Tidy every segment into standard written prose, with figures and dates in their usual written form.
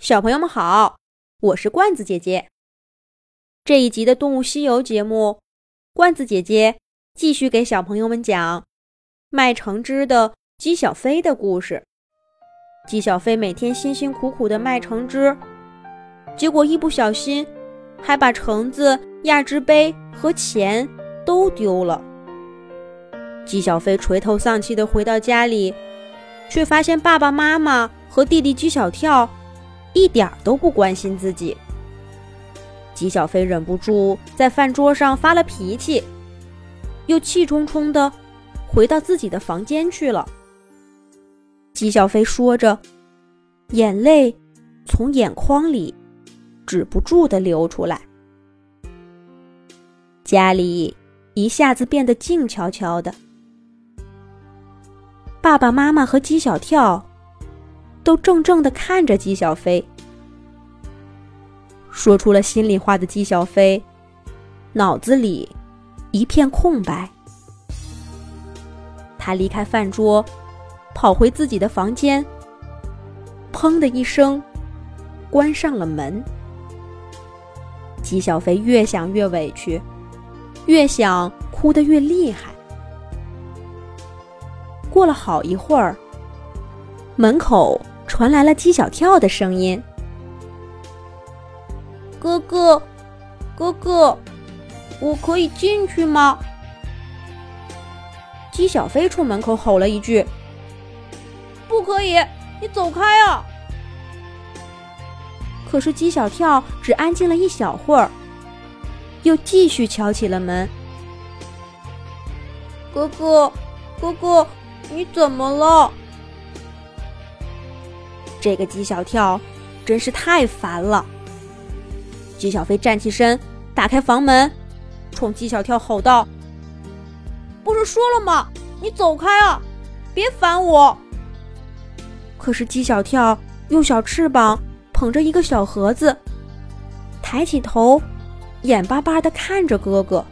小朋友们好，我是罐子姐姐。这一集的动物西游节目，罐子姐姐继续给小朋友们讲卖橙汁的姬小飞的故事。姬小飞每天辛辛苦苦的卖橙汁，结果一不小心还把橙子、压汁杯和钱都丢了。姬小飞垂头丧气地回到家里，却发现爸爸妈妈和弟弟姬小跳一点都不关心自己。姬小飞忍不住在饭桌上发了脾气，又气冲冲地回到自己的房间去了。姬小飞说着，眼泪从眼眶里止不住地流出来。家里一下子变得静悄悄的，爸爸妈妈和姬小跳都怔怔地看着姬小飞。说出了心里话的姬小飞脑子里一片空白。他离开饭桌，跑回自己的房间，砰的一声关上了门。姬小飞越想越委屈，越想哭得越厉害。过了好一会儿，门口传来了姬小跳的声音：哥哥，哥哥，我可以进去吗？姬小飞冲门口吼了一句：不可以，你走开啊！可是姬小跳只安静了一小会儿，又继续敲起了门。哥哥，哥哥，你怎么了？这个姬小跳真是太烦了。姬小飞站起身，打开房门，冲姬小跳吼道：不是说了吗？你走开啊，别烦我！可是姬小跳用小翅膀捧着一个小盒子，抬起头，眼巴巴地看着哥哥。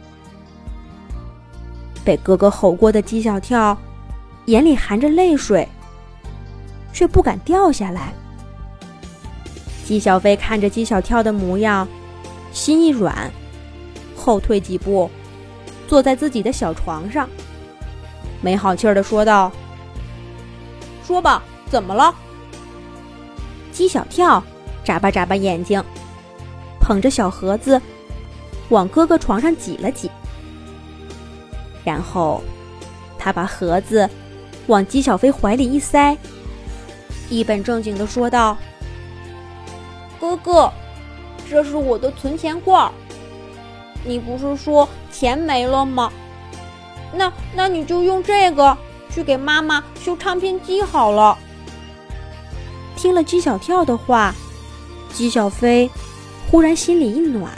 被哥哥吼过的姬小跳眼里含着泪水，却不敢掉下来。姬小飞看着姬小跳的模样，心一软，后退几步，坐在自己的小床上，没好气儿地说道：说吧，怎么了？姬小跳眨巴眨巴眼睛，捧着小盒子往哥哥床上挤了挤，然后他把盒子往姬小飞怀里一塞，一本正经地说道：哥哥，这是我的存钱罐，你不是说钱没了吗？那你就用这个去给妈妈修唱片机好了。听了姬小跳的话，姬小飞忽然心里一暖。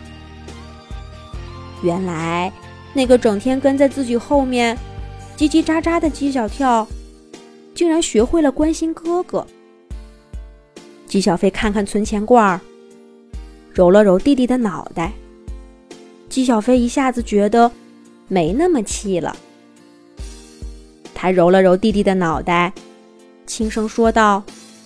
原来那个整天跟在自己后面叽叽喳喳的姬小跳，竟然学会了关心哥哥。姬小飞看看存钱罐，揉了揉弟弟的脑袋。姬小飞一下子觉得没那么气了。他揉了揉弟弟的脑袋，轻声说道：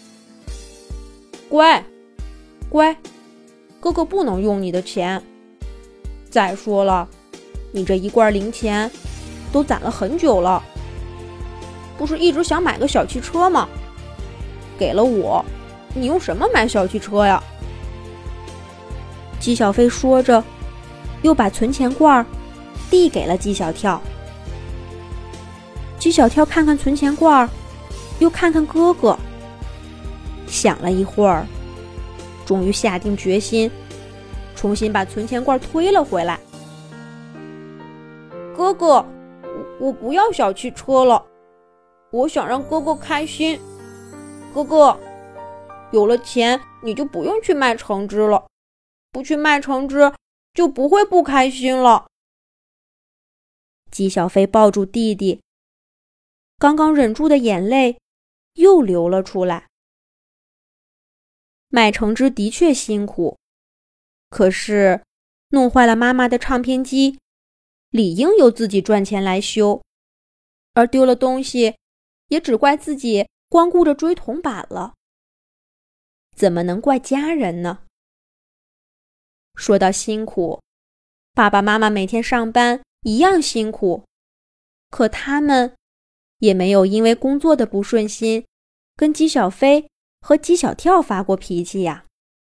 乖，乖，哥哥不能用你的钱。再说了，你这一罐零钱都攒了很久了，不是一直想买个小汽车吗？给了我，你用什么买小汽车呀？姬小飞说着，又把存钱罐递给了姬小跳。姬小跳看看存钱罐，又看看哥哥，想了一会儿，终于下定决心，重新把存钱罐推了回来。哥哥，我不要小汽车了，我想让哥哥开心。哥哥，有了钱你就不用去卖橙汁了，不去卖橙汁就不会不开心了。姬小飞抱住弟弟，刚刚忍住的眼泪又流了出来。卖橙汁的确辛苦，可是弄坏了妈妈的唱片机，理应由自己赚钱来修，而丢了东西也只怪自己光顾着追铜板了。 怎么能怪家人呢？说到辛苦，爸爸妈妈每天上班一样辛苦，可他们也没有因为工作的不顺心跟姬小飞和姬小跳发过脾气呀。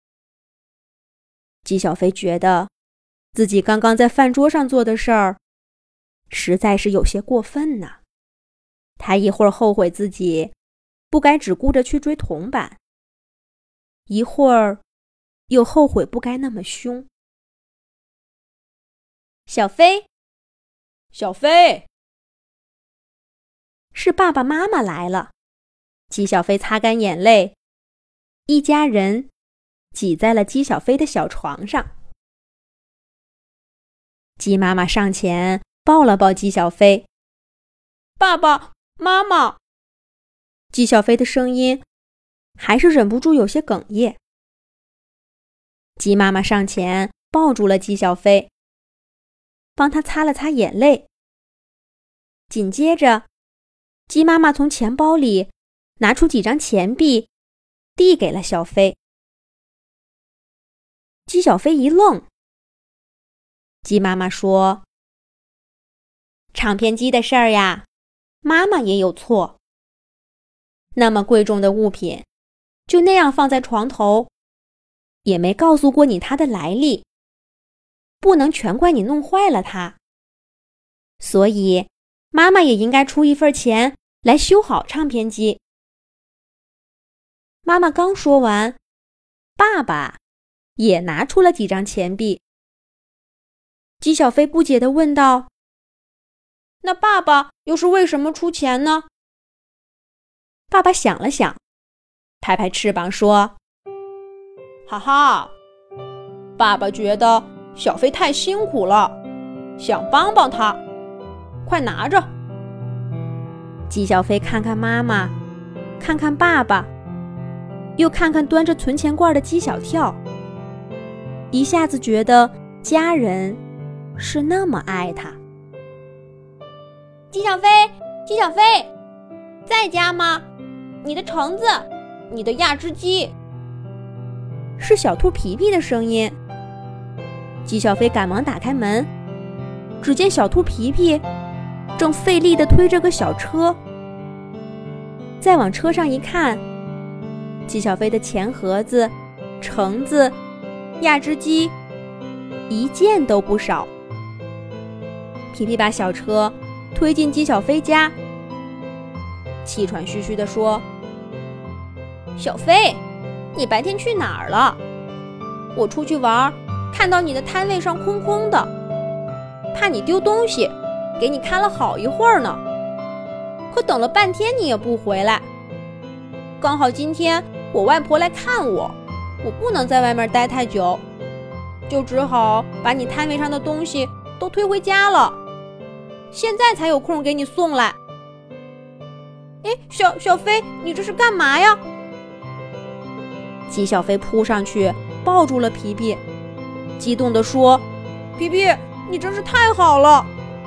姬小飞觉得自己刚刚在饭桌上做的事儿实在是有些过分呢。他一会儿后悔自己不该只顾着去追铜板，一会儿又后悔不该那么凶。小飞，小飞，是爸爸妈妈来了。姬小飞擦干眼泪，一家人挤在了姬小飞的小床上。姬妈妈上前抱了抱姬小飞。爸爸妈妈，姬小飞的声音还是忍不住有些哽咽。姬妈妈上前抱住了姬小飞，帮他擦了擦眼泪。紧接着，姬妈妈从钱包里拿出几张钱币，递给了小飞。姬小飞一愣。姬妈妈说：“唱片机的事儿呀，妈妈也有错。那么贵重的物品，就那样放在床头，也没告诉过你它的来历，不能全怪你弄坏了它。所以，妈妈也应该出一份钱来修好唱片机。”妈妈刚说完，爸爸也拿出了几张钱币。姬小飞不解地问道：“那爸爸又是为什么出钱呢？”爸爸想了想，拍拍翅膀说：“哈哈，爸爸觉得小飞太辛苦了，想帮帮他，快拿着。”姬小飞看看妈妈，看看爸爸，又看看端着存钱罐的姬小跳，一下子觉得家人是那么爱他。姬小飞，姬小飞，在家吗？你的橙子，你的压汁机。是小兔皮皮的声音。姬小飞赶忙打开门，只见小兔皮皮正费力地推着个小车。再往车上一看，姬小飞的钱盒子、橙子、压汁机一件都不少。皮皮把小车推进姬小飞家，气喘吁吁地说：“小飞，你白天去哪儿了？我出去玩，看到你的摊位上空空的，怕你丢东西，给你看了好一会儿呢。可等了半天你也不回来。刚好今天我外婆来看我，我不能在外面待太久，就只好把你摊位上的东西都推回家了。现在才有空给你送来。哎，小飞，你这是干嘛呀？”姬小飞扑上去抱住了皮皮，激动地说：“皮皮，你真是太好了！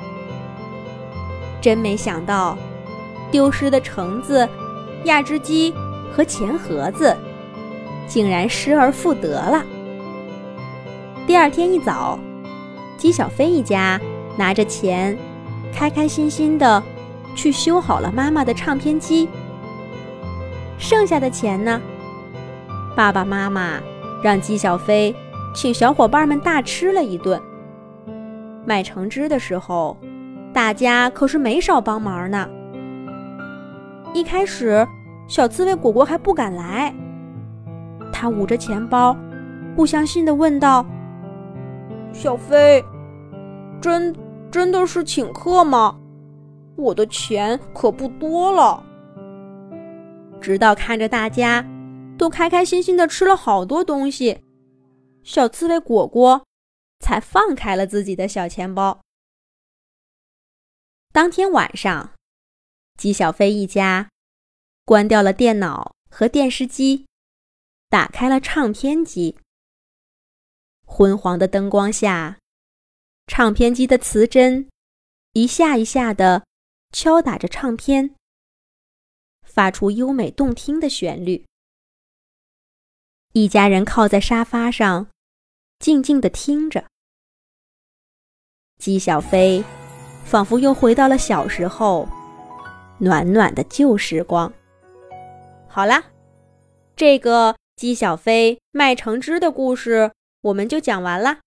真没想到，丢失的橙子、压汁机和钱盒子竟然失而复得了。”第二天一早，姬小飞一家拿着钱，开开心心地去修好了妈妈的唱片机。剩下的钱呢，爸爸妈妈让姬小飞请小伙伴们大吃了一顿。卖橙汁的时候，大家可是没少帮忙呢。一开始，小刺猬果果还不敢来，他捂着钱包，不相信地问道：“小飞，真的是请客吗？我的钱可不多了。”直到看着大家都开开心心地吃了好多东西，小刺猬果果才放开了自己的小钱包。当天晚上，姬小飞一家关掉了电脑和电视机，打开了唱片机。昏黄的灯光下，唱片机的磁针一下一下地敲打着唱片，发出优美动听的旋律。 一家人靠在沙发上，静静地听着。姬小飞仿佛又回到了小时候，暖暖的旧时光。好啦，这个姬小飞卖橙汁的故事我们就讲完啦。